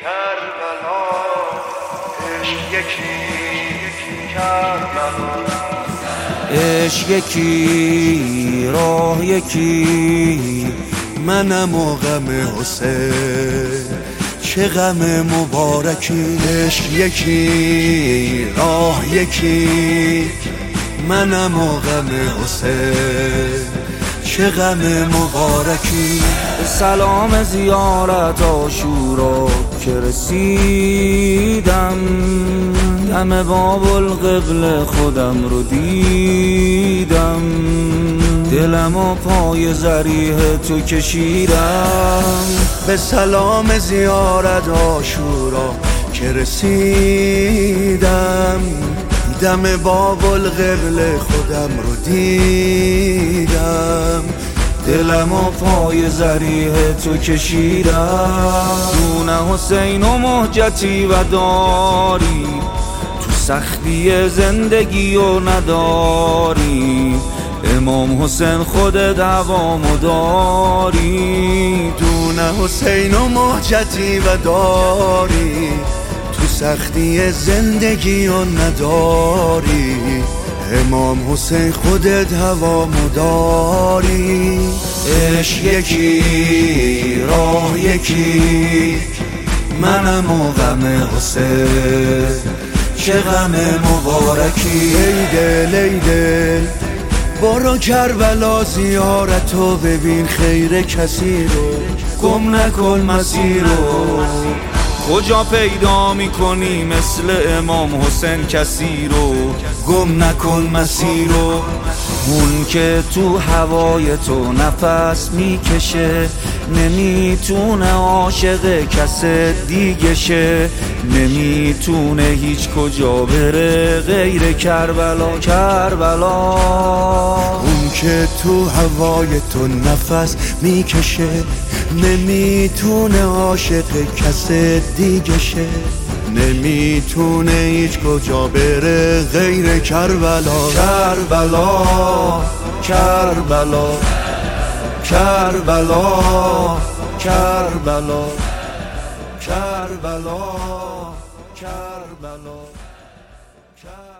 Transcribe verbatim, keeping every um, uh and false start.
کربلا عشق یکی کربلا عشق یکی راه یکی منم و غم حسین چه غم مبارکی عشق یکی راه یکی منم و غم حسین چه غم مبارکی سلام زیارت عاشورا که رسیدم دم باب القبله خودم رو دیدم دلم و پای ضریح تو کشیدم به سلام زیارت عاشورا که رسیدم دم باب القبله خودم رو دیدم دلم و پای ضریح تو کشیدم دون حسین و مهجتی و داری تو سختی زندگی و نداری امام حسین خودت هوامو داری دون حسین و مهجتی و داری تو سختی زندگی و نداری امام حسین خودت هوامو داری عشق یکی راه یکی منم و غم حسین چه غم مبارکی ای دل ای دل برو کربلا زیارتو ببین خیر کسی رو گم نکن مسیر رو کجا پیدا میکنی مثل امام حسین کسی رو گم نکن مسیر رو اون که تو هوای تو نفس میکشه نمیتونه عاشق کس دیگه شه نمیتونه هیچ کجا بره غیر کربلا کربلا اون که تو هوای تو نفس میکشه نمیتونه عاشق کس دیگه شه نمیتونه هیچ کجا بره غیر کربلا کربلا کربلا کربلا کربلا کربلا کربلا